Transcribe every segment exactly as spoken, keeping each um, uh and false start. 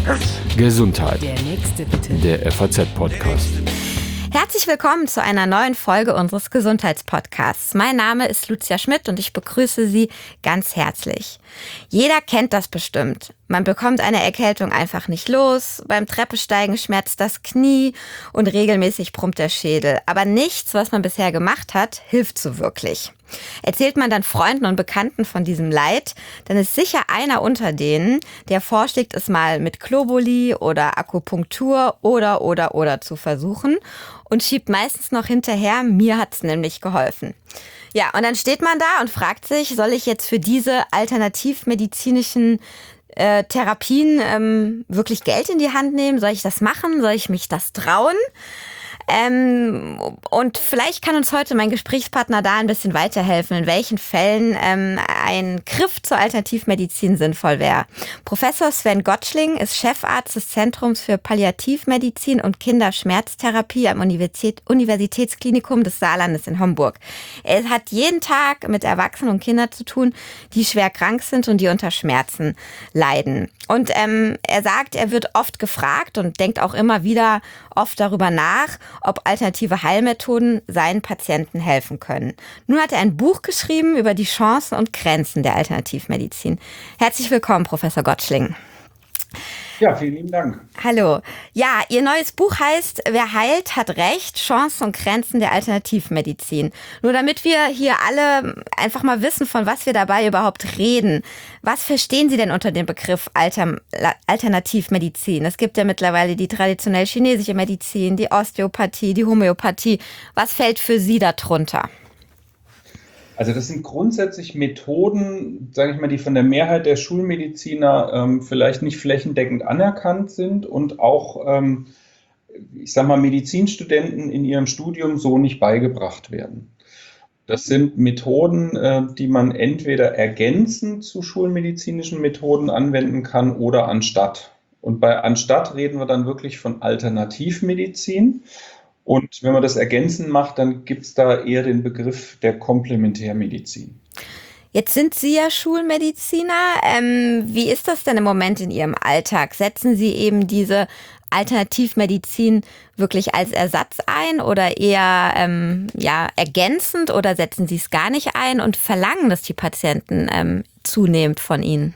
Gesundheit. Der nächste bitte. Der F A Z-Podcast. Herzlich willkommen zu einer neuen Folge unseres Gesundheitspodcasts. Mein Name ist Lucia Schmidt und ich begrüße Sie ganz herzlich. Jeder kennt das bestimmt. Man bekommt eine Erkältung einfach nicht los, beim Treppesteigen schmerzt das Knie und regelmäßig brummt der Schädel. Aber nichts, was man bisher gemacht hat, hilft so wirklich. Erzählt man dann Freunden und Bekannten von diesem Leid, dann ist sicher einer unter denen, der vorschlägt, es mal mit Globuli oder Akupunktur oder oder oder zu versuchen und schiebt meistens noch hinterher, mir hat's nämlich geholfen. Ja, und dann steht man da und fragt sich, soll ich jetzt für diese alternativmedizinischen äh, Therapien ähm, wirklich Geld in die Hand nehmen? Soll ich das machen? Soll ich mich das trauen? Ähm, und vielleicht kann uns heute mein Gesprächspartner da ein bisschen weiterhelfen, in welchen Fällen ähm, ein Griff zur Alternativmedizin sinnvoll wäre. Professor Sven Gottschling ist Chefarzt des Zentrums für Palliativmedizin und Kinderschmerztherapie am Universität, Universitätsklinikum des Saarlandes in Homburg. Er hat jeden Tag mit Erwachsenen und Kindern zu tun, die schwer krank sind und die unter Schmerzen leiden. Und ähm, er sagt, er wird oft gefragt und denkt auch immer wieder oft darüber nach, ob alternative Heilmethoden seinen Patienten helfen können. Nun hat er ein Buch geschrieben über die Chancen und Grenzen der Alternativmedizin. Herzlich willkommen, Professor Gottschling. Ja, vielen lieben Dank. Hallo. Ja, Ihr neues Buch heißt Wer heilt, hat Recht, Chancen und Grenzen der Alternativmedizin. Nur damit wir hier alle einfach mal wissen, von was wir dabei überhaupt reden. Was verstehen Sie denn unter dem Begriff Alter, Alternativmedizin? Es gibt ja mittlerweile die traditionell chinesische Medizin, die Osteopathie, die Homöopathie. Was fällt für Sie darunter? Also das sind grundsätzlich Methoden, sage ich mal, die von der Mehrheit der Schulmediziner ähm, vielleicht nicht flächendeckend anerkannt sind und auch, ähm, ich sage mal, Medizinstudenten in ihrem Studium so nicht beigebracht werden. Das sind Methoden, äh, die man entweder ergänzend zu schulmedizinischen Methoden anwenden kann oder anstatt. Und bei anstatt reden wir dann wirklich von Alternativmedizin. Und wenn man das ergänzend macht, dann gibt es da eher den Begriff der Komplementärmedizin. Jetzt sind Sie ja Schulmediziner. Ähm, wie ist das denn im Moment in Ihrem Alltag? Setzen Sie eben diese Alternativmedizin wirklich als Ersatz ein oder eher ähm, ja, ergänzend oder setzen Sie es gar nicht ein und verlangen das die Patienten ähm, zunehmend von Ihnen?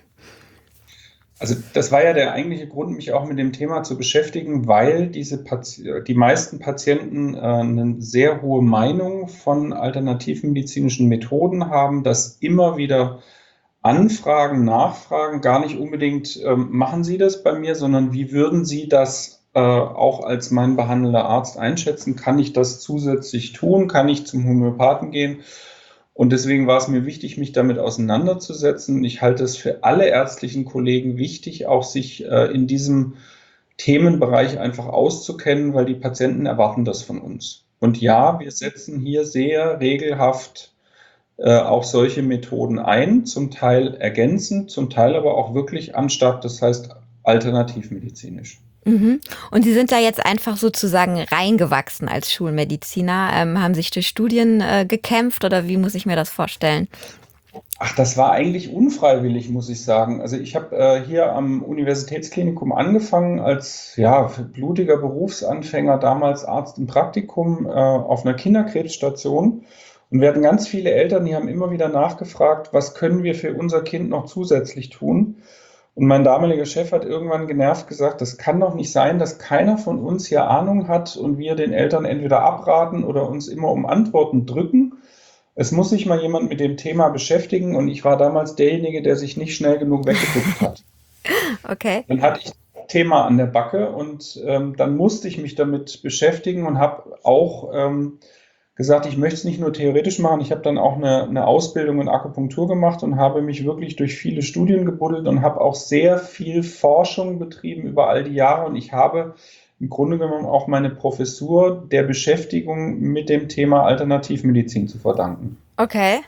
Also das war ja der eigentliche Grund, mich auch mit dem Thema zu beschäftigen, weil diese Pati- die meisten Patienten äh, eine sehr hohe Meinung von alternativmedizinischen Methoden haben, dass immer wieder Anfragen, Nachfragen, gar nicht unbedingt, ähm, machen Sie das bei mir, sondern wie würden Sie das äh, auch als mein behandelnder Arzt einschätzen? Kann ich das zusätzlich tun? Kann ich zum Homöopathen gehen? Und deswegen war es mir wichtig, mich damit auseinanderzusetzen. Ich halte es für alle ärztlichen Kollegen wichtig, auch sich äh, in diesem Themenbereich einfach auszukennen, weil die Patienten erwarten das von uns. Und ja, wir setzen hier sehr regelhaft äh, auch solche Methoden ein, zum Teil ergänzend, zum Teil aber auch wirklich anstatt, das heißt alternativmedizinisch. Mhm. Und Sie sind da jetzt einfach sozusagen reingewachsen als Schulmediziner, ähm, haben sich durch Studien äh, gekämpft oder wie muss ich mir das vorstellen? Ach, das war eigentlich unfreiwillig, muss ich sagen. Also ich habe äh, hier am Universitätsklinikum angefangen als ja, blutiger Berufsanfänger, damals Arzt im Praktikum äh, auf einer Kinderkrebsstation. Und wir hatten ganz viele Eltern, die haben immer wieder nachgefragt, was können wir für unser Kind noch zusätzlich tun? Und mein damaliger Chef hat irgendwann genervt gesagt, das kann doch nicht sein, dass keiner von uns hier Ahnung hat und wir den Eltern entweder abraten oder uns immer um Antworten drücken. Es muss sich mal jemand mit dem Thema beschäftigen und ich war damals derjenige, der sich nicht schnell genug weggeguckt hat. Okay. Dann hatte ich das Thema an der Backe und ähm, dann musste ich mich damit beschäftigen und habe auch ähm, gesagt, ich möchte es nicht nur theoretisch machen, ich habe dann auch eine, eine Ausbildung in Akupunktur gemacht und habe mich wirklich durch viele Studien gebuddelt und habe auch sehr viel Forschung betrieben über all die Jahre und ich habe im Grunde genommen auch meine Professur der Beschäftigung mit dem Thema Alternativmedizin zu verdanken. Okay.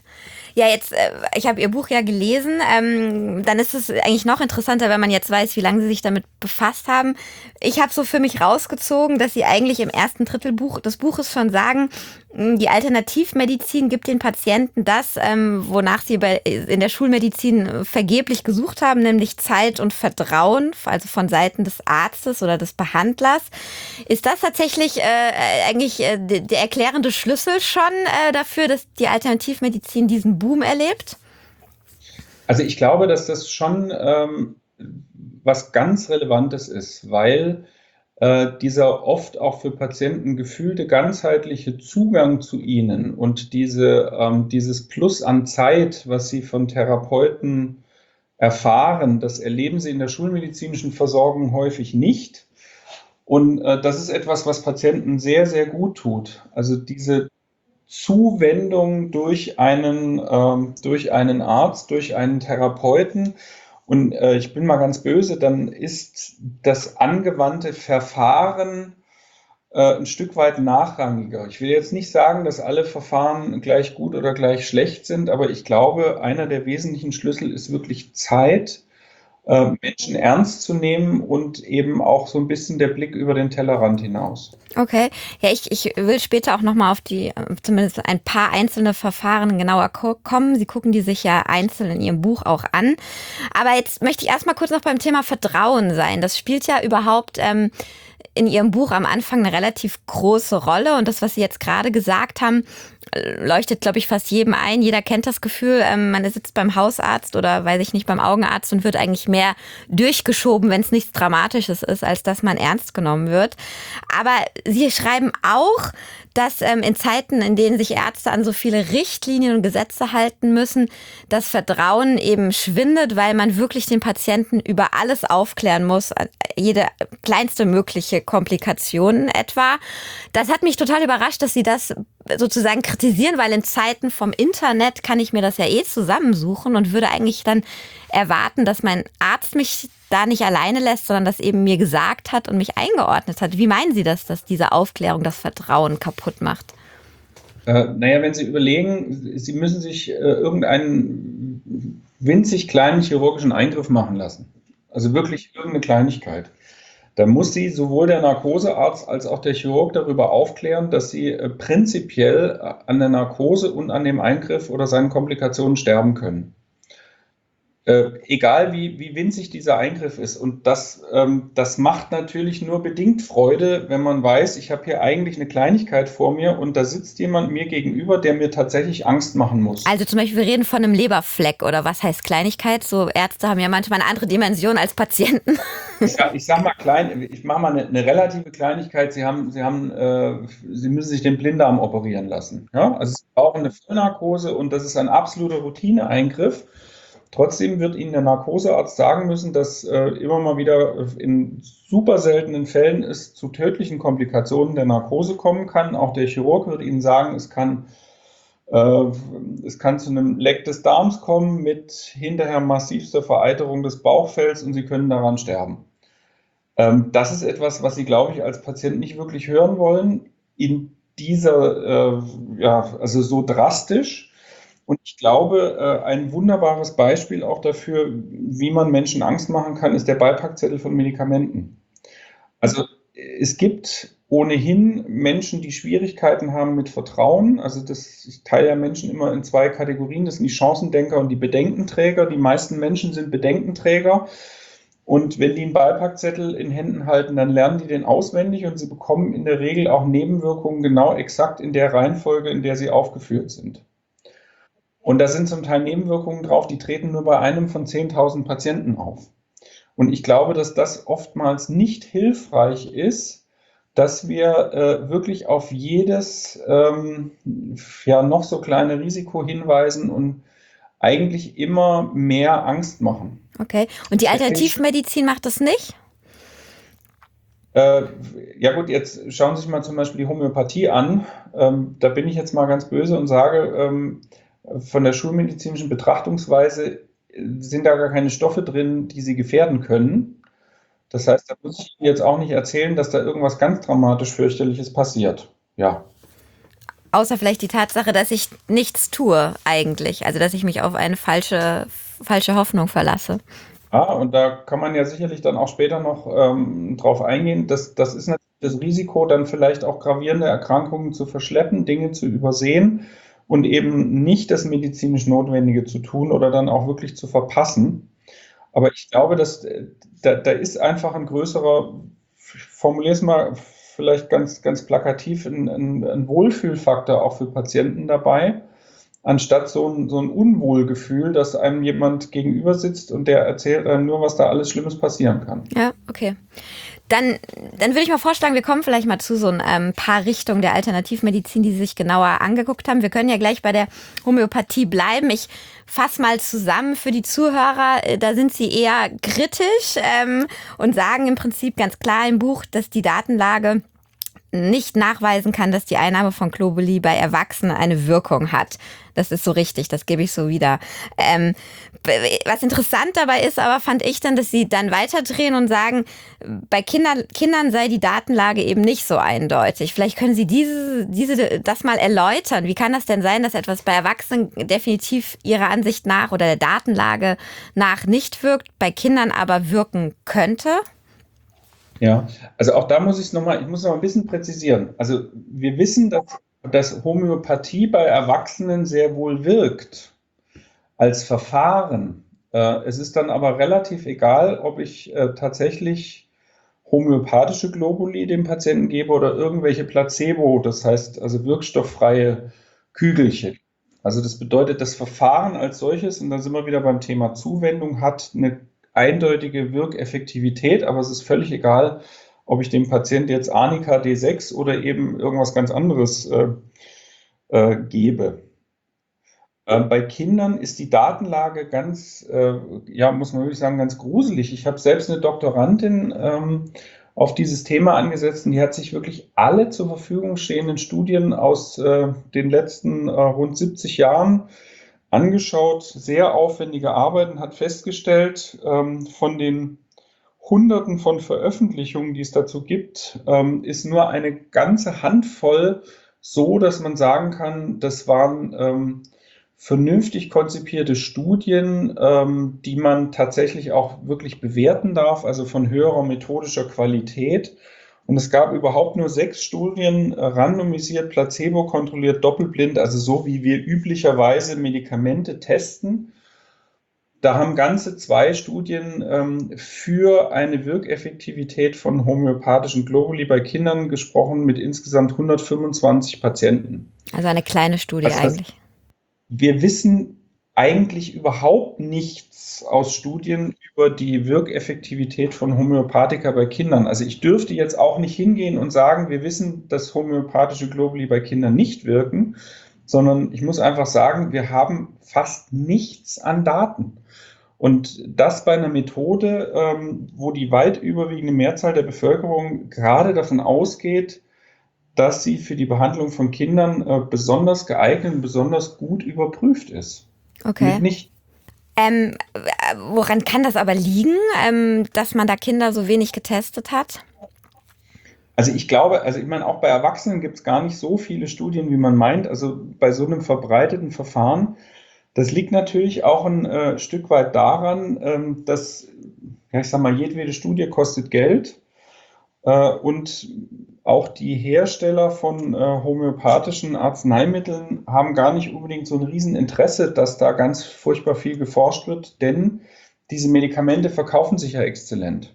Ja, jetzt, äh, ich habe Ihr Buch ja gelesen. Ähm, dann ist es eigentlich noch interessanter, wenn man jetzt weiß, wie lange Sie sich damit befasst haben. Ich habe so für mich rausgezogen, dass Sie eigentlich im ersten Drittel Buch, des Buches schon sagen, mh, die Alternativmedizin gibt den Patienten das, ähm, wonach sie bei, in der Schulmedizin äh, vergeblich gesucht haben, nämlich Zeit und Vertrauen, also von Seiten des Arztes oder des Behandlers. Ist das tatsächlich äh, eigentlich äh, der, der erklärende Schlüssel schon äh, dafür, dass die Alternativmedizin diesen Boom erlebt? Also ich glaube, dass das schon ähm, was ganz Relevantes ist, weil äh, dieser oft auch für Patienten gefühlte ganzheitliche Zugang zu ihnen und diese, ähm, dieses Plus an Zeit, was sie von Therapeuten erfahren, das erleben sie in der schulmedizinischen Versorgung häufig nicht. Und äh, das ist etwas, was Patienten sehr, sehr gut tut. Also diese Zuwendung durch einen, ähm, durch einen Arzt, durch einen Therapeuten. Und äh, ich bin mal ganz böse, dann ist das angewandte Verfahren äh, ein Stück weit nachrangiger. Ich will jetzt nicht sagen, dass alle Verfahren gleich gut oder gleich schlecht sind, aber ich glaube, einer der wesentlichen Schlüssel ist wirklich Zeit, äh, Menschen ernst zu nehmen und eben auch so ein bisschen der Blick über den Tellerrand hinaus. Okay, ja, ich, ich will später auch nochmal auf die, äh, zumindest ein paar einzelne Verfahren genauer ko- kommen. Sie gucken die sich ja einzeln in Ihrem Buch auch an. Aber jetzt möchte ich erstmal kurz noch beim Thema Vertrauen sein. Das spielt ja überhaupt ähm, in Ihrem Buch am Anfang eine relativ große Rolle. Und das, was Sie jetzt gerade gesagt haben, äh, leuchtet, glaube ich, fast jedem ein. Jeder kennt das Gefühl, ähm, man sitzt beim Hausarzt oder, weiß ich nicht, beim Augenarzt und wird eigentlich mehr durchgeschoben, wenn es nichts Dramatisches ist, als dass man ernst genommen wird. Aber Sie schreiben auch, dass ähm, in Zeiten, in denen sich Ärzte an so viele Richtlinien und Gesetze halten müssen, das Vertrauen eben schwindet, weil man wirklich den Patienten über alles aufklären muss, jede kleinste mögliche Komplikation etwa. Das hat mich total überrascht, dass Sie das sozusagen kritisieren, weil in Zeiten vom Internet kann ich mir das ja eh zusammensuchen und würde eigentlich dann erwarten, dass mein Arzt mich da nicht alleine lässt, sondern das eben mir gesagt hat und mich eingeordnet hat. Wie meinen Sie das, dass diese Aufklärung das Vertrauen kaputt macht? Äh, naja, wenn Sie überlegen, Sie müssen sich äh, irgendeinen winzig kleinen chirurgischen Eingriff machen lassen. Also wirklich irgendeine Kleinigkeit. Da muss Sie sowohl der Narkosearzt als auch der Chirurg darüber aufklären, dass Sie äh, prinzipiell äh, an der Narkose und an dem Eingriff oder seinen Komplikationen sterben können. Äh, egal wie, wie winzig dieser Eingriff ist. Und das, ähm, das macht natürlich nur bedingt Freude, wenn man weiß, ich habe hier eigentlich eine Kleinigkeit vor mir und da sitzt jemand mir gegenüber, der mir tatsächlich Angst machen muss. Also zum Beispiel, wir reden von einem Leberfleck oder was heißt Kleinigkeit? So Ärzte haben ja manchmal eine andere Dimension als Patienten. Ich sag, ich sag mal klein, ich mache mal eine, eine relative Kleinigkeit. Sie haben, Sie haben, äh, Sie müssen sich den Blinddarm operieren lassen. Ja? Also Sie brauchen eine Vollnarkose und das ist ein absoluter Routineeingriff. Trotzdem wird Ihnen der Narkosearzt sagen müssen, dass äh, immer mal wieder in super seltenen Fällen es zu tödlichen Komplikationen der Narkose kommen kann. Auch der Chirurg wird Ihnen sagen, es kann, äh, es kann zu einem Leck des Darms kommen mit hinterher massivster Vereiterung des Bauchfells und Sie können daran sterben. Ähm, das ist etwas, was Sie, glaube ich, als Patient nicht wirklich hören wollen. In dieser, äh, ja, also so drastisch. Und ich glaube, ein wunderbares Beispiel auch dafür, wie man Menschen Angst machen kann, ist der Beipackzettel von Medikamenten. Also es gibt ohnehin Menschen, die Schwierigkeiten haben mit Vertrauen. Also das, ich teile ja Menschen immer in zwei Kategorien. Das sind die Chancendenker und die Bedenkenträger. Die meisten Menschen sind Bedenkenträger. Und wenn die einen Beipackzettel in Händen halten, dann lernen die den auswendig und sie bekommen in der Regel auch Nebenwirkungen genau exakt in der Reihenfolge, in der sie aufgeführt sind. Und da sind zum Teil Nebenwirkungen drauf, die treten nur bei einem von zehntausend Patienten auf. Und ich glaube, dass das oftmals nicht hilfreich ist, dass wir äh, wirklich auf jedes ähm, ja, noch so kleine Risiko hinweisen und eigentlich immer mehr Angst machen. Okay. Und die Alternativmedizin macht das nicht? Äh, ja gut, jetzt schauen Sie sich mal zum Beispiel die Homöopathie an. Ähm, da bin ich jetzt mal ganz böse und sage, ähm, von der schulmedizinischen Betrachtungsweise sind da gar keine Stoffe drin, die sie gefährden können. Das heißt, da muss ich Ihnen jetzt auch nicht erzählen, dass da irgendwas ganz dramatisch fürchterliches passiert. Ja. Außer vielleicht die Tatsache, dass ich nichts tue eigentlich. Also dass ich mich auf eine falsche, falsche Hoffnung verlasse. Ja, und da kann man ja sicherlich dann auch später noch ähm, drauf eingehen. Das, das ist natürlich das Risiko, dann vielleicht auch gravierende Erkrankungen zu verschleppen, Dinge zu übersehen und eben nicht das medizinisch Notwendige zu tun oder dann auch wirklich zu verpassen. Aber ich glaube, dass äh, da, da ist einfach ein größerer, ich formuliere es mal vielleicht ganz, ganz plakativ, ein, ein, ein Wohlfühlfaktor auch für Patienten dabei, anstatt so ein, so ein Unwohlgefühl, dass einem jemand gegenüber sitzt und der erzählt einem nur, was da alles Schlimmes passieren kann. Ja, okay. Dann, dann würde ich mal vorschlagen, wir kommen vielleicht mal zu so ein ähm, paar Richtungen der Alternativmedizin, die Sie sich genauer angeguckt haben. Wir können ja gleich bei der Homöopathie bleiben. Ich fasse mal zusammen für die Zuhörer. Äh, Da sind Sie eher kritisch ähm, und sagen im Prinzip ganz klar im Buch, dass die Datenlage nicht nachweisen kann, dass die Einnahme von Globuli bei Erwachsenen eine Wirkung hat. Das ist so richtig, das gebe ich so wieder. Ähm, was interessant dabei ist, aber fand ich dann, dass sie dann weiterdrehen und sagen, bei Kindern, Kindern sei die Datenlage eben nicht so eindeutig. Vielleicht können Sie diese, diese, das mal erläutern. Wie kann das denn sein, dass etwas bei Erwachsenen definitiv Ihrer Ansicht nach oder der Datenlage nach nicht wirkt, bei Kindern aber wirken könnte? Ja, also auch da muss ich es nochmal, ich muss noch ein bisschen präzisieren. Also wir wissen, dass, dass Homöopathie bei Erwachsenen sehr wohl wirkt als Verfahren. Äh, es ist dann aber relativ egal, ob ich äh, tatsächlich homöopathische Globuli dem Patienten gebe oder irgendwelche Placebo, das heißt also wirkstofffreie Kügelchen. Also das bedeutet, das Verfahren als solches, und da sind wir wieder beim Thema Zuwendung, hat eine eindeutige Wirkeffektivität, aber es ist völlig egal, ob ich dem Patienten jetzt Arnika D sechs oder eben irgendwas ganz anderes äh, äh, gebe. Äh, bei Kindern ist die Datenlage ganz, äh, ja, muss man wirklich sagen, ganz gruselig. Ich habe selbst eine Doktorandin ähm, auf dieses Thema angesetzt und die hat sich wirklich alle zur Verfügung stehenden Studien aus äh, den letzten äh, rund siebzig Jahren angeschaut, sehr aufwendige Arbeiten, hat festgestellt, ähm, von den Hunderten von Veröffentlichungen, die es dazu gibt, ähm, ist nur eine ganze Handvoll so, dass man sagen kann, das waren ähm, vernünftig konzipierte Studien, ähm, die man tatsächlich auch wirklich bewerten darf, also von höherer methodischer Qualität. Und es gab überhaupt nur sechs Studien, äh, randomisiert, placebo-kontrolliert, doppelblind, also so wie wir üblicherweise Medikamente testen. Da haben ganze zwei Studien ähm, für eine Wirkeffektivität von homöopathischen Globuli bei Kindern gesprochen mit insgesamt hundertfünfundzwanzig Patienten. Also eine kleine Studie Das heißt, eigentlich. wir wissen eigentlich überhaupt nichts aus Studien über die Wirkeffektivität von Homöopathika bei Kindern. Also ich dürfte jetzt auch nicht hingehen und sagen, wir wissen, dass homöopathische Globuli bei Kindern nicht wirken, sondern ich muss einfach sagen, wir haben fast nichts an Daten. Und das bei einer Methode, ähm, wo die weit überwiegende Mehrzahl der Bevölkerung gerade davon ausgeht, dass sie für die Behandlung von Kindern äh, besonders geeignet und besonders gut überprüft ist. Okay. Nicht, Ähm, woran kann das aber liegen, ähm, dass man da Kinder so wenig getestet hat? also ich glaube, also ich meine, auch bei Erwachsenen gibt es gar nicht so viele Studien, wie man meint. Also bei so einem verbreiteten Verfahren, das liegt natürlich auch ein äh, Stück weit daran, ähm, dass, ja, ich sag mal, jedwede Studie kostet Geld. Äh, und auch die Hersteller von äh, homöopathischen Arzneimitteln haben gar nicht unbedingt so ein Rieseninteresse, dass da ganz furchtbar viel geforscht wird, denn diese Medikamente verkaufen sich ja exzellent.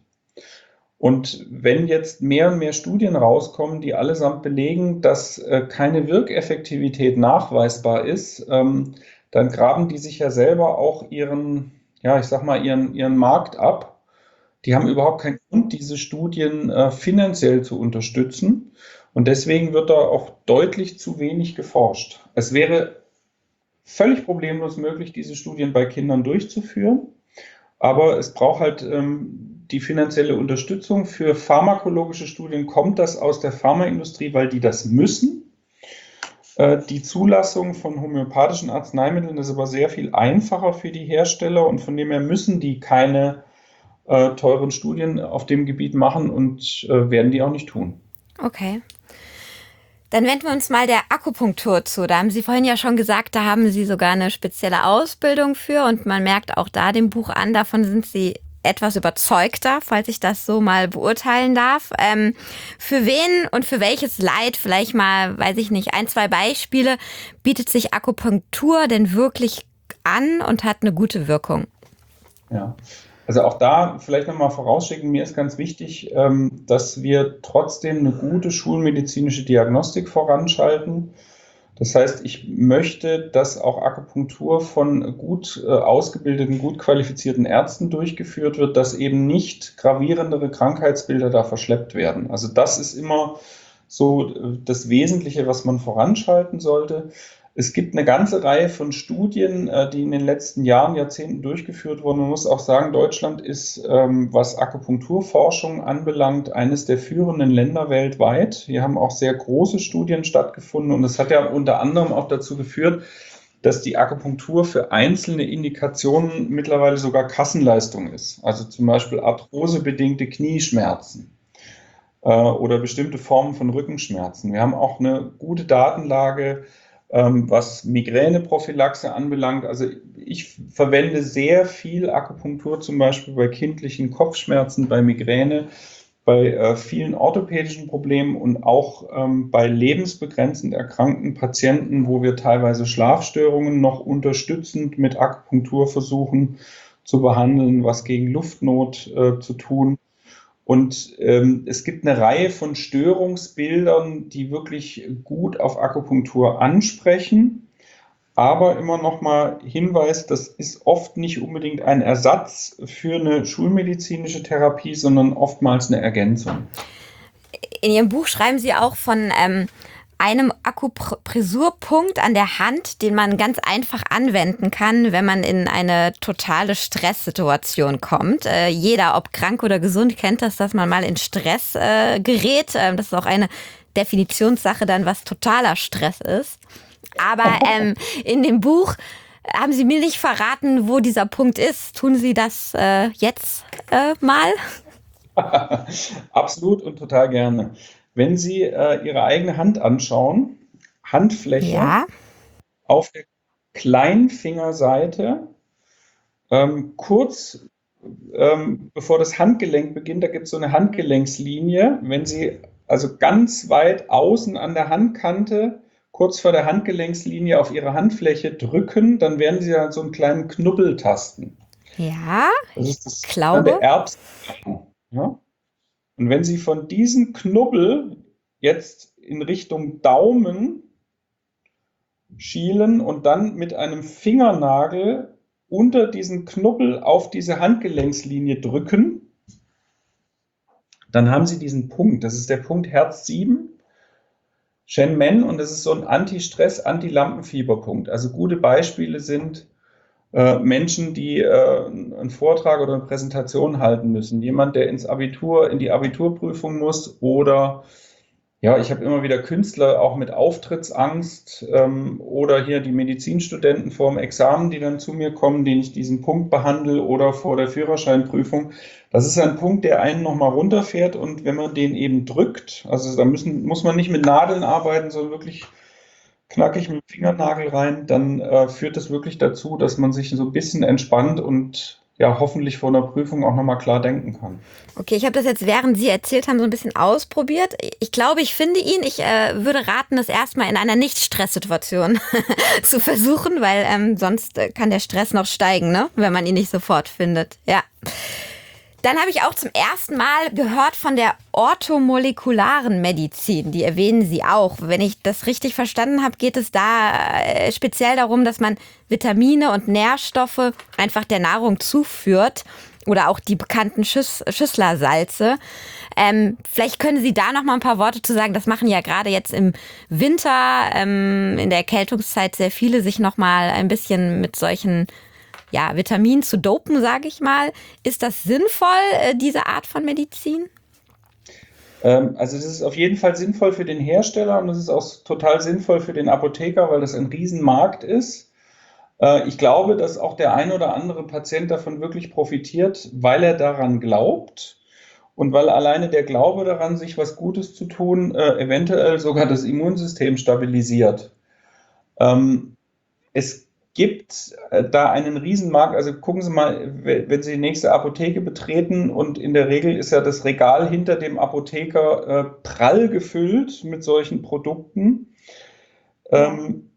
Und wenn jetzt mehr und mehr Studien rauskommen, die allesamt belegen, dass äh, keine Wirkeffektivität nachweisbar ist, ähm, dann graben die sich ja selber auch ihren, ja, ich sag mal, ihren, ihren Markt ab. Die haben überhaupt keinen Grund, diese Studien äh, finanziell zu unterstützen. Und deswegen wird da auch deutlich zu wenig geforscht. Es wäre völlig problemlos möglich, diese Studien bei Kindern durchzuführen. Aber es braucht halt ähm, die finanzielle Unterstützung. Für pharmakologische Studien kommt das aus der Pharmaindustrie, weil die das müssen. Äh, die Zulassung von homöopathischen Arzneimitteln ist aber sehr viel einfacher für die Hersteller und von dem her müssen die keine äh, teuren Studien auf dem Gebiet machen und äh, werden die auch nicht tun. Okay. Dann wenden wir uns mal der Akupunktur zu. Da haben Sie vorhin ja schon gesagt, da haben Sie sogar eine spezielle Ausbildung für und man merkt auch da dem Buch an, davon sind Sie etwas überzeugter, falls ich das so mal beurteilen darf. Ähm, für wen und für welches Leid, vielleicht mal, weiß ich nicht, ein, zwei Beispiele, bietet sich Akupunktur denn wirklich an und hat eine gute Wirkung? Ja, also auch da vielleicht nochmal vorausschicken, mir ist ganz wichtig, ähm, dass wir trotzdem eine gute schulmedizinische Diagnostik voranschalten. Das heißt, ich möchte, dass auch Akupunktur von gut äh, ausgebildeten, gut qualifizierten Ärzten durchgeführt wird, dass eben nicht gravierendere Krankheitsbilder da verschleppt werden. Also das ist immer so äh, das Wesentliche, was man voranschalten sollte. Es gibt eine ganze Reihe von Studien, äh, die in den letzten Jahren, Jahrzehnten durchgeführt wurden. Man muss auch sagen, Deutschland ist, ähm, was Akupunkturforschung anbelangt, eines der führenden Länder weltweit. Hier haben auch sehr große Studien stattgefunden und das hat ja unter anderem auch dazu geführt, dass die Akupunktur für einzelne Indikationen mittlerweile sogar Kassenleistung ist. Also zum Beispiel arthrosebedingte Knieschmerzen äh, oder bestimmte Formen von Rückenschmerzen. Wir haben auch eine gute Datenlage, was Migräneprophylaxe anbelangt. Also ich verwende sehr viel Akupunktur zum Beispiel bei kindlichen Kopfschmerzen, bei Migräne, bei äh, vielen orthopädischen Problemen und auch ähm, bei lebensbegrenzend erkrankten Patienten, wo wir teilweise Schlafstörungen noch unterstützend mit Akupunktur versuchen zu behandeln, was gegen Luftnot äh, zu tun. Und ähm, es gibt eine Reihe von Störungsbildern, die wirklich gut auf Akupunktur ansprechen. Aber immer noch mal Hinweis, das ist oft nicht unbedingt ein Ersatz für eine schulmedizinische Therapie, sondern oftmals eine Ergänzung. In Ihrem Buch schreiben Sie auch von ähm, einem Akupressurpunkt an der Hand, den man ganz einfach anwenden kann, wenn man in eine totale Stresssituation kommt. Äh, jeder, ob krank oder gesund, kennt das, dass man mal in Stress äh, gerät. Ähm, das ist auch eine Definitionssache dann, was totaler Stress ist. Aber ähm, in dem Buch haben Sie mir nicht verraten, wo dieser Punkt ist. Tun Sie das äh, jetzt äh, mal? Absolut und total gerne. Wenn Sie äh, Ihre eigene Hand anschauen, Handfläche, Ja. Auf der Kleinfingerseite, ähm, kurz ähm, bevor das Handgelenk beginnt, da gibt es so eine Handgelenkslinie. Wenn Sie also ganz weit außen an der Handkante, kurz vor der Handgelenkslinie auf Ihre Handfläche drücken, dann werden Sie ja so einen kleinen Knubbel tasten. Ja, das ist das das glaube. Der Erbsen. Ja? Und wenn Sie von diesem Knubbel jetzt in Richtung Daumen schielen und dann mit einem Fingernagel unter diesen Knubbel auf diese Handgelenkslinie drücken, dann haben Sie diesen Punkt. Das ist der Punkt Herz sieben, Shen Men, und das ist so ein Anti-Stress-, Anti-Lampenfieber-Punkt. Also gute Beispiele sind äh, Menschen, die äh, einen Vortrag oder eine Präsentation halten müssen. Jemand, der ins Abitur, in die Abiturprüfung muss, oder ja, ich habe immer wieder Künstler auch mit Auftrittsangst ähm, oder hier die Medizinstudenten vor dem Examen, die dann zu mir kommen, denen ich diesen Punkt behandle, oder vor der Führerscheinprüfung. Das ist ein Punkt, der einen nochmal runterfährt, und wenn man den eben drückt, also da müssen, muss man nicht mit Nadeln arbeiten, sondern wirklich knackig mit dem Fingernagel rein, dann äh, führt das wirklich dazu, dass man sich so ein bisschen entspannt und ja, hoffentlich vor einer Prüfung auch nochmal klar denken kann. Okay, ich habe das jetzt, während Sie erzählt haben, so ein bisschen ausprobiert. Ich glaube, ich finde ihn. Ich äh, würde raten, das erstmal in einer Nicht-Stress-Situation zu versuchen, weil ähm, sonst kann der Stress noch steigen, ne? Wenn man ihn nicht sofort findet. Ja. Dann habe ich auch zum ersten Mal gehört von der orthomolekularen Medizin. Die erwähnen Sie auch. Wenn ich das richtig verstanden habe, geht es da äh, speziell darum, dass man Vitamine und Nährstoffe einfach der Nahrung zuführt. Oder auch die bekannten Schüss, Schüsslersalze. Ähm, vielleicht können Sie da noch mal ein paar Worte zu sagen. Das machen ja gerade jetzt im Winter, ähm, in der Erkältungszeit, sehr viele, sich noch mal ein bisschen mit solchen ja, Vitaminen zu dopen, sage ich mal. Ist das sinnvoll, äh, diese Art von Medizin? Ähm, also das ist auf jeden Fall sinnvoll für den Hersteller, und das ist auch total sinnvoll für den Apotheker, weil das ein Riesenmarkt ist. Ich glaube, dass auch der ein oder andere Patient davon wirklich profitiert, weil er daran glaubt. und weil alleine der Glaube daran, sich was Gutes zu tun, äh, eventuell sogar das Immunsystem stabilisiert. Ähm, es gibt äh, da einen Riesenmarkt, also gucken Sie mal, wenn Sie die nächste Apotheke betreten und in der Regel ist ja das Regal hinter dem Apotheker äh, prall gefüllt mit solchen Produkten. Ähm,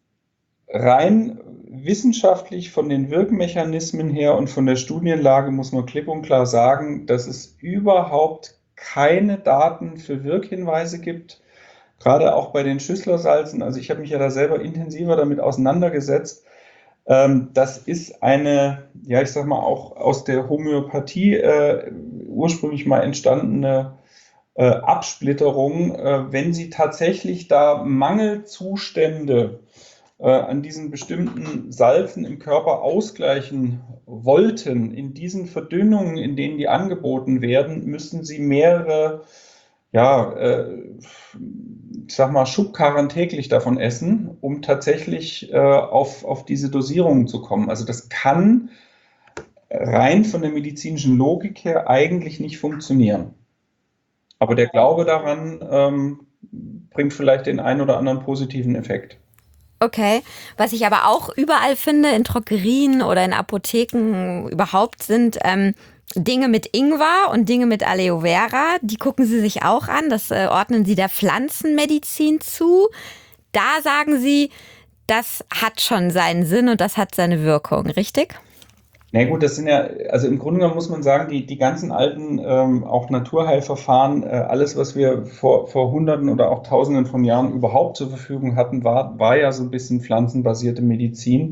rein wissenschaftlich von den Wirkmechanismen her und von der Studienlage muss man klipp und klar sagen, dass es überhaupt keine Daten für Wirkhinweise gibt, gerade auch bei den Schüsslersalzen. Also ich habe mich ja da selber intensiver damit auseinandergesetzt. Ähm, das ist eine, ja ich sag mal auch aus der Homöopathie äh, ursprünglich mal entstandene äh, Absplitterung. Äh, wenn Sie tatsächlich da Mangelzustände äh, an diesen bestimmten Salzen im Körper ausgleichen wollten, in diesen Verdünnungen, in denen die angeboten werden, müssen Sie mehrere, ja, äh, ich sag mal, Schubkarren täglich davon essen, um tatsächlich äh, auf, auf diese Dosierungen zu kommen. Also das kann rein von der medizinischen Logik her eigentlich nicht funktionieren. Aber der Glaube daran ähm, bringt vielleicht den einen oder anderen positiven Effekt. Okay, was ich aber auch überall finde, in Drogerien oder in Apotheken überhaupt, sind ähm, Dinge mit Ingwer und Dinge mit Aloe Vera. Die gucken Sie sich auch an, das äh, ordnen Sie der Pflanzenmedizin zu. Da sagen Sie, das hat schon seinen Sinn und das hat seine Wirkung, richtig? Na gut, das sind ja, also im Grunde genommen muss man sagen, die, die ganzen alten, ähm, auch Naturheilverfahren, äh, alles, was wir vor, vor Hunderten oder auch Tausenden von Jahren überhaupt zur Verfügung hatten, war, war ja so ein bisschen pflanzenbasierte Medizin.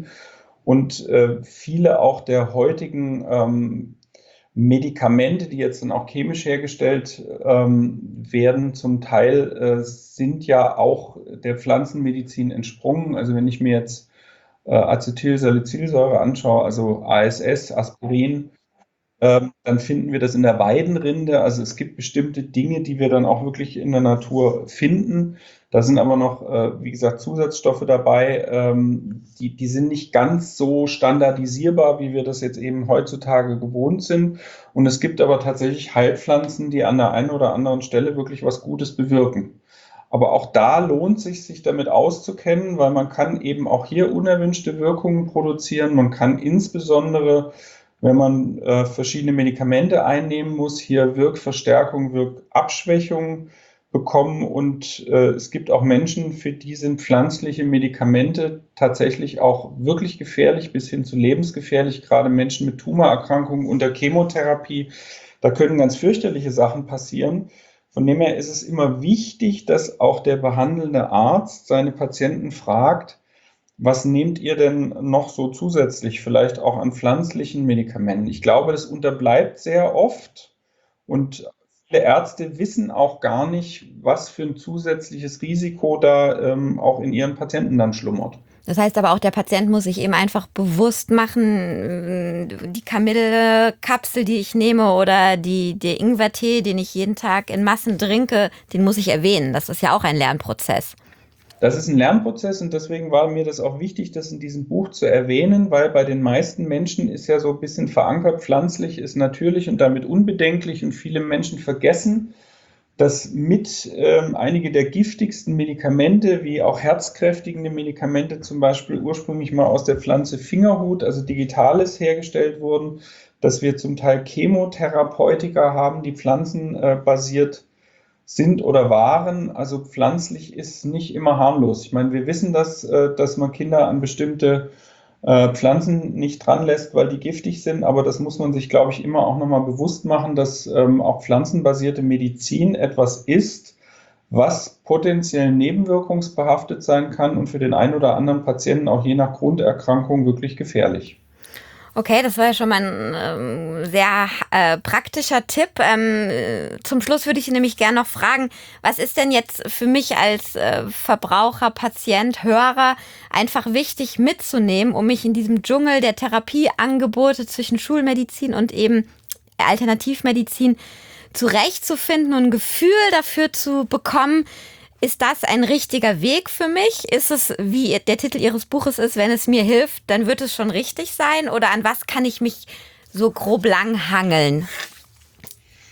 Und äh, viele auch der heutigen ähm, Medikamente, die jetzt dann auch chemisch hergestellt ähm, werden, zum Teil äh, sind ja auch der Pflanzenmedizin entsprungen. Also wenn ich mir jetzt äh, Acetylsalicylsäure anschaue, also A S S, Aspirin, ähm, dann finden wir das in der Weidenrinde. Also es gibt bestimmte Dinge, die wir dann auch wirklich in der Natur finden. Da sind aber noch, äh, wie gesagt, Zusatzstoffe dabei, ähm, die, die sind nicht ganz so standardisierbar, wie wir das jetzt eben heutzutage gewohnt sind. Und es gibt aber tatsächlich Heilpflanzen, die an der einen oder anderen Stelle wirklich was Gutes bewirken. Aber auch da lohnt sich, sich damit auszukennen, weil man kann eben auch hier unerwünschte Wirkungen produzieren. Man kann insbesondere, wenn man äh, verschiedene Medikamente einnehmen muss, hier Wirkverstärkung, Wirkabschwächung bekommen. Und äh, es gibt auch Menschen, für die sind pflanzliche Medikamente tatsächlich auch wirklich gefährlich bis hin zu lebensgefährlich. Gerade Menschen mit Tumorerkrankungen unter Chemotherapie, da können ganz fürchterliche Sachen passieren. Von dem her ist es immer wichtig, dass auch der behandelnde Arzt seine Patienten fragt, was nehmt ihr denn noch so zusätzlich, vielleicht auch an pflanzlichen Medikamenten? Ich glaube, das unterbleibt sehr oft und viele Ärzte wissen auch gar nicht, was für ein zusätzliches Risiko da ähm, auch in ihren Patienten dann schlummert. Das heißt aber auch, der Patient muss sich eben einfach bewusst machen, die Kamillekapsel, die ich nehme oder die, der Ingwertee, den ich jeden Tag in Massen trinke, den muss ich erwähnen. Das ist ja auch ein Lernprozess. Das ist ein Lernprozess und deswegen war mir das auch wichtig, das in diesem Buch zu erwähnen, weil bei den meisten Menschen ist ja so ein bisschen verankert, pflanzlich ist natürlich und damit unbedenklich und viele Menschen vergessen, dass mit ähm, einige der giftigsten Medikamente, wie auch herzkräftigende Medikamente zum Beispiel ursprünglich mal aus der Pflanze Fingerhut, also Digitalis, hergestellt wurden, dass wir zum Teil Chemotherapeutika haben, die pflanzenbasiert sind oder waren. Also pflanzlich ist nicht immer harmlos. Ich meine, wir wissen das, äh, dass man Kinder an bestimmte äh, Pflanzen nicht dran lässt, weil die giftig sind, aber das muss man sich, glaube ich, immer auch nochmal bewusst machen, dass ähm, auch pflanzenbasierte Medizin etwas ist, was potenziell nebenwirkungsbehaftet sein kann und für den einen oder anderen Patienten auch je nach Grunderkrankung wirklich gefährlich. Okay, das war ja schon mal ein ähm, sehr äh, praktischer Tipp. Ähm, zum Schluss würde ich Sie nämlich gerne noch fragen, was ist denn jetzt für mich als äh, Verbraucher, Patient, Hörer einfach wichtig mitzunehmen, um mich in diesem Dschungel der Therapieangebote zwischen Schulmedizin und eben Alternativmedizin zurechtzufinden und ein Gefühl dafür zu bekommen, ist das ein richtiger Weg für mich? Ist es, wie der Titel Ihres Buches ist, wenn es mir hilft, dann wird es schon richtig sein? Oder an was kann ich mich so grob langhangeln?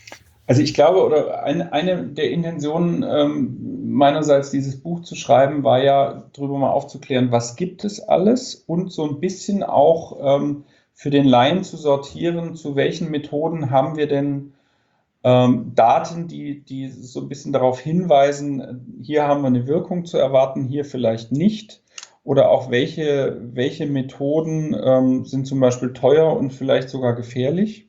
Also ich glaube, oder eine, eine der Intentionen ähm, meinerseits, dieses Buch zu schreiben, war ja, darüber mal aufzuklären, was gibt es alles und so ein bisschen auch ähm, für den Laien zu sortieren, zu welchen Methoden haben wir denn ähm, Daten, die, die so ein bisschen darauf hinweisen, hier haben wir eine Wirkung zu erwarten, hier vielleicht nicht. Oder auch welche, welche Methoden ähm, sind zum Beispiel teuer und vielleicht sogar gefährlich.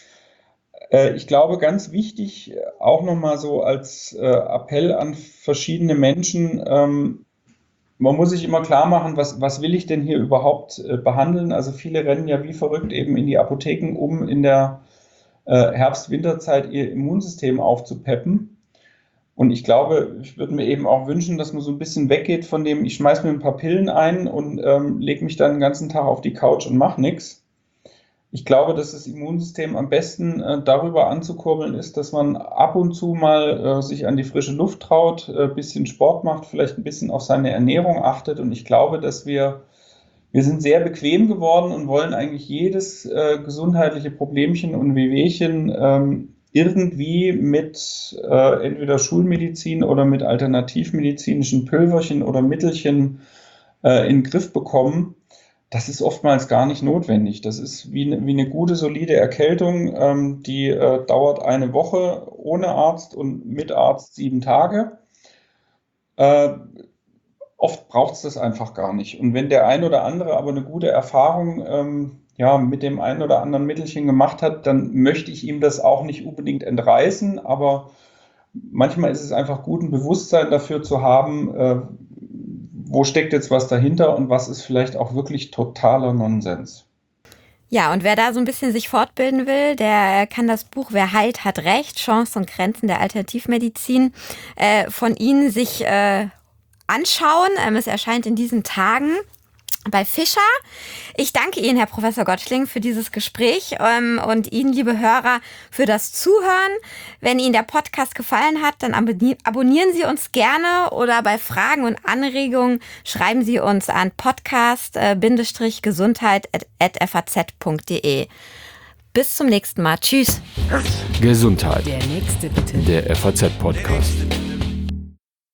Ich glaube, ganz wichtig, auch nochmal so als äh, Appell an verschiedene Menschen, ähm, man muss sich immer klar machen, was, was will ich denn hier überhaupt äh, behandeln? Also viele rennen ja wie verrückt eben in die Apotheken, um in der äh, Herbst-Winterzeit ihr Immunsystem aufzupeppen. Und ich glaube, ich würde mir eben auch wünschen, dass man so ein bisschen weggeht von dem, ich schmeiß mir ein paar Pillen ein und ähm, lege mich dann den ganzen Tag auf die Couch und mache nichts. Ich glaube, dass das Immunsystem am besten äh, darüber anzukurbeln ist, dass man ab und zu mal äh, sich an die frische Luft traut, ein äh, bisschen Sport macht, vielleicht ein bisschen auf seine Ernährung achtet. Und ich glaube, dass wir, wir sind sehr bequem geworden und wollen eigentlich jedes äh, gesundheitliche Problemchen und Wehwehchen ähm, irgendwie mit äh, entweder Schulmedizin oder mit alternativmedizinischen Pülverchen oder Mittelchen äh, in den Griff bekommen. Das ist oftmals gar nicht notwendig. Das ist wie eine, wie eine gute, solide Erkältung, ähm, die äh, dauert eine Woche ohne Arzt und mit Arzt sieben Tage. Äh, oft braucht es das einfach gar nicht. Und wenn der ein oder andere aber eine gute Erfahrung ähm, ja, mit dem ein oder anderen Mittelchen gemacht hat, dann möchte ich ihm das auch nicht unbedingt entreißen. Aber manchmal ist es einfach gut, ein Bewusstsein dafür zu haben, äh, wo steckt jetzt was dahinter und was ist vielleicht auch wirklich totaler Nonsens. Ja, und wer da so ein bisschen sich fortbilden will, der kann das Buch Wer heilt, hat Recht, Chancen und Grenzen der Alternativmedizin äh, von Ihnen sich äh, anschauen. Ähm, es erscheint in diesen Tagen bei Fischer. Ich danke Ihnen, Herr Professor Gottschling, für dieses Gespräch ähm, und Ihnen, liebe Hörer, für das Zuhören. Wenn Ihnen der Podcast gefallen hat, dann abonnieren Sie uns gerne oder bei Fragen und Anregungen schreiben Sie uns an podcast Gesundheit at f a z punkt d e. Bis zum nächsten Mal. Tschüss. Gesundheit. Der nächste bitte. Der F A Z Podcast.